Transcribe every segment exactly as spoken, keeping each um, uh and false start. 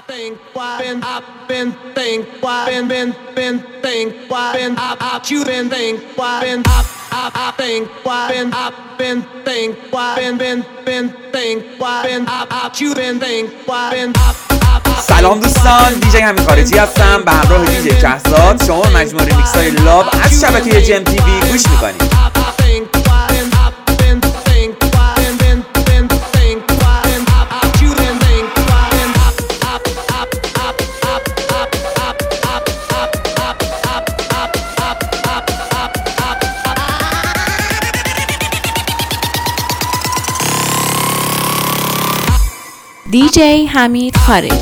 think why been I've been think why been been been think why been I've I've you been think why been I've I've I think why been I've been think why been been been think why been I've I've you been think why been I've سلام دوستان، دیجی همین خارجی هستم به همراه دیجی کهزاد. شما مجموعه ریمیکس های لاب از شبکه جم تی وی گوش میکنید. دیجی حمید خارجی.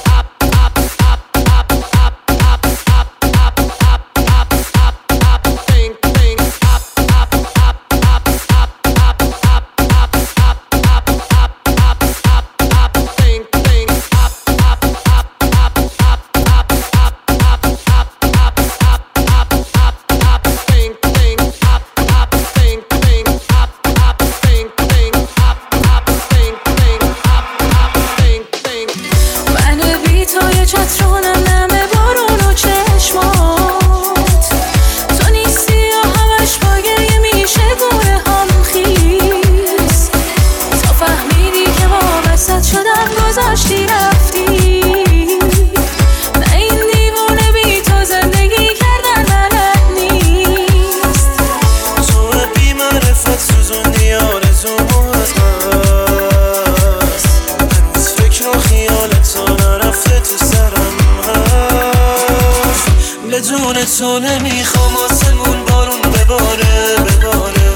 تو نمیخوام آسمون بارون بباره بباره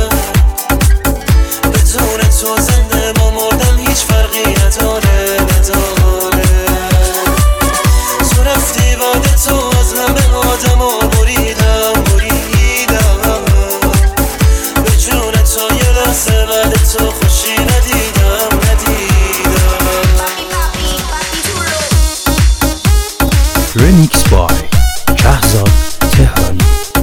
بدون تو زنده با مردن هیچ فرقی نداره نداره تو رفتی بعد تو از همه آدم ها بریدم بریدم به جون تو یه لحظه بعد تو خوشی ندیدم ندیدم ریمیکس بای کهزاد تهرانی.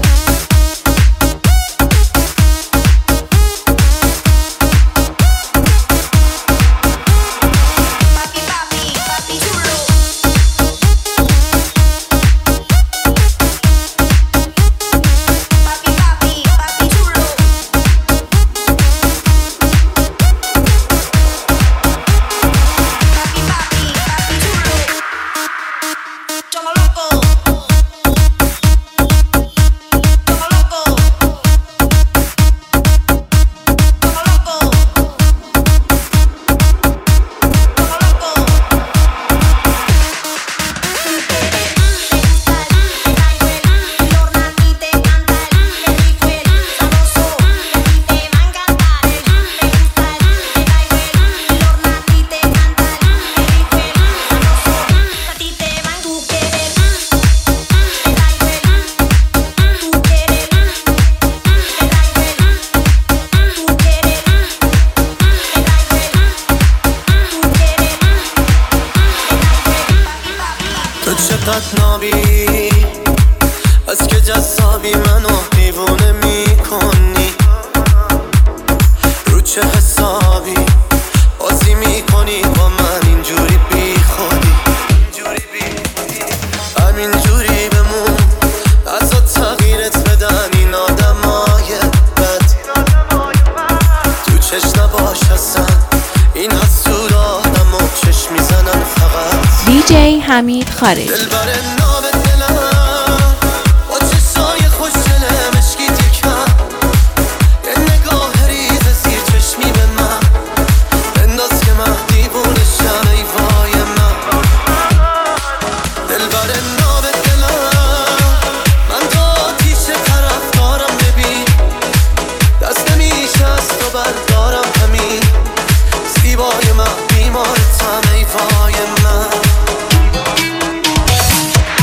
چقدر نابی از که جذابی منو دیوونه میکنی رو چه حسابی بازی میکنی با من اینجوری بی خودی همینجوری بمون ازت تغییرت بدن این آدمای بد تو چش نباش هستن این حسود آدم و چش میزنن فقط. دیجی حمید خارجی. بیمارتم ای وای من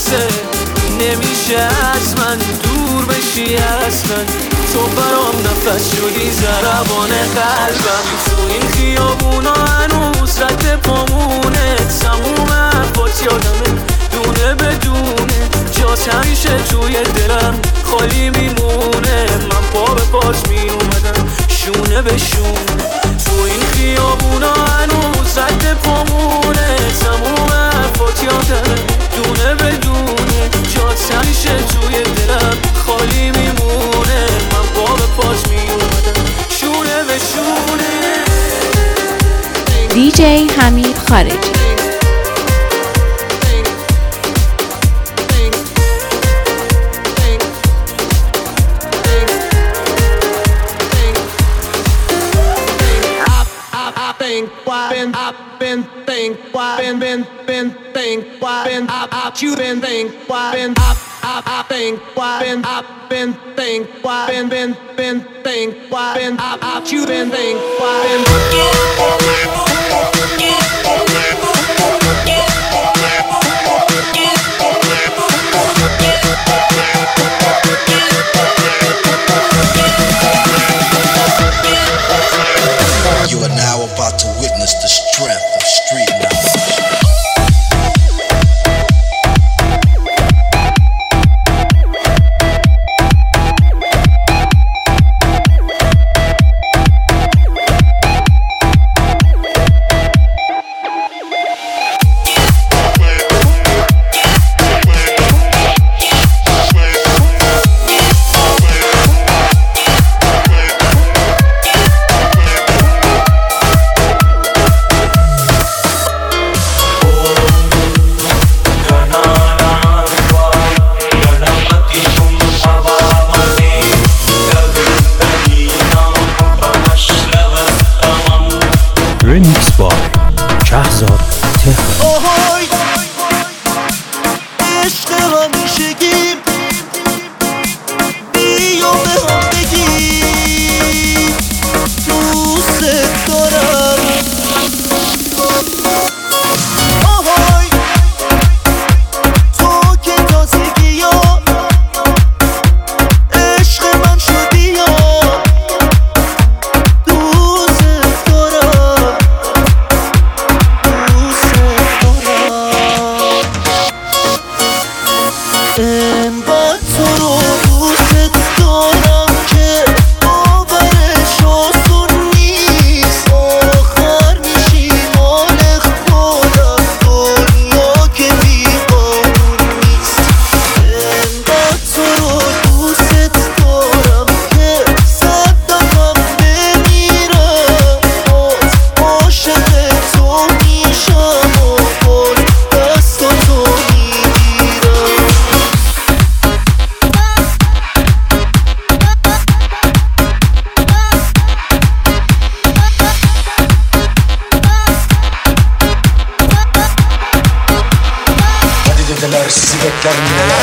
میرسه، نمیشه از من دور بشی اصلا. تو برام نفس شدی ضربان قلبم، تو این خیابونا هنوز رد پامونه. تموم حرفات یادمه دونه بدونه، جات همیشه توی دلم خالی میمونه. من پا به پاس میومدم شونه به شونه، تو این خیابونا هنوز رد پامونه. تموم حرفات یادمه دونه بدونه، جات همیشه توی دلم خالی میمونه. من پا به پاس میومدم شونه به شونه. دیجی حمید خارجی. Been, I've been think, why been been been think, why been I've I've you been think, why been I've I've I think, why been I've been think, why been been been think, why been I've I've you been think, why been. You are now about to witness the strength of street knowledge. Remix by شهزاد تهران. آهای عشق همیشگیم، بیا به هم بگیم دوست دارم. آهای تو که تازگی ها عشق من شدی یا دوست دارم. انقدر تو رو دوست دارم که باورش آسون نیست. آخر میشی مال خودم، دنیا که بی قانون نیست. انقدر تو رو دوست دارم که صد دفعه بمیرم باز عاشق تو میشم و باز دستاتو میگیرم. Hadi dediler sizi bekler mineler.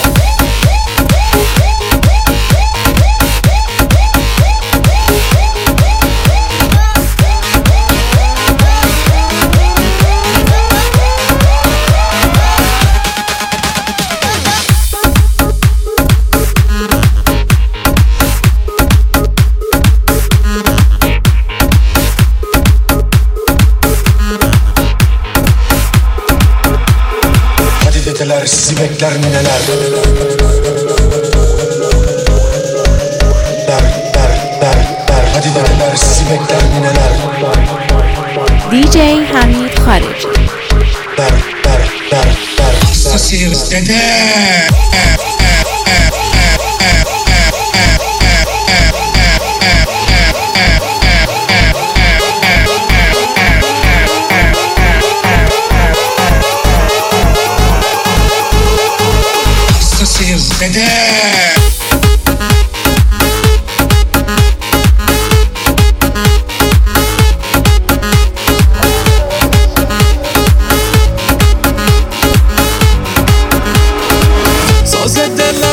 Hadi dediler sizi bekler mineler. Der der der der. Hadi dediler sizi bekler mineler. دیجی حمید خارجی. Der der der der. Hastasıyız dede. Hastasıyız dede. ساز دل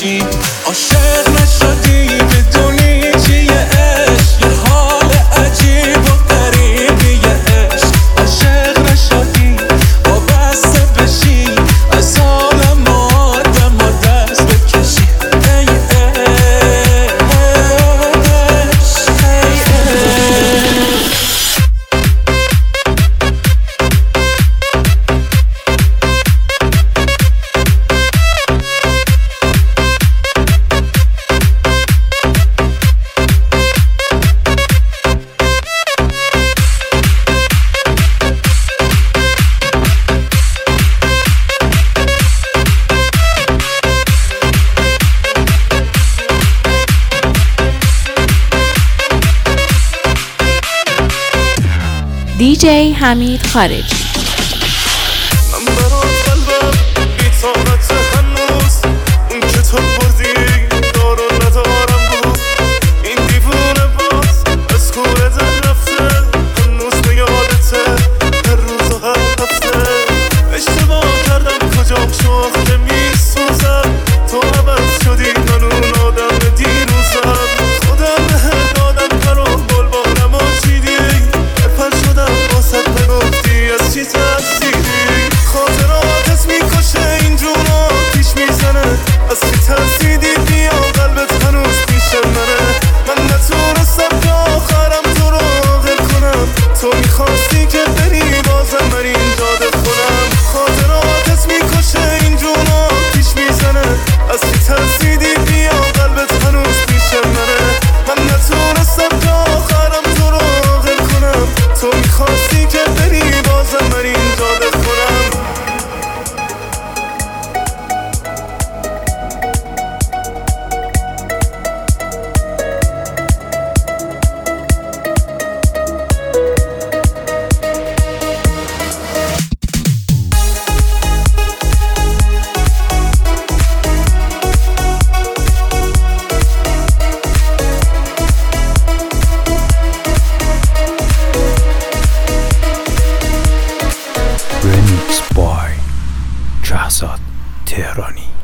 بشی عاشق نشدی بدونی چیه عشق یه حال عجیب و غریبیه عشق عاشق نشدی وابسته بشی از عالم آدم و دست بکشی ای عشق ای عشق دیجی حمید خارجی. من برات قلبم بی طاقت هنوز اون که تو بردی دارو ندارم بود این دیوونه باز از کوره در رفته هنوز به یادته هر روز و هر هفته اشتباه کردم کجام شوخ که میسوزم تو عوض شدی من اون آدم دیروزم خودم بهت دادم پر و گل بارم و چیدی پرپر شدم واسد بگفتی از چی ترسیدی خاطراتت میکشه این جونا پیش میزنه از چی ترسیدی بیا قلبت هنوز پیش منه من نتونستم که آخرم تو رو غل کنم تو میخواستی که بری بازم من اینجا دخونم خاطراتت میکشه این جونا پیش میزنه از چی ترسیدی بیا قلبت هنوز پیش منه من نتونستم که آخرم تو رو غل کنم تو میخواستی که بری بازم من اینجا دخونم Remix by شهزاد تهرانی.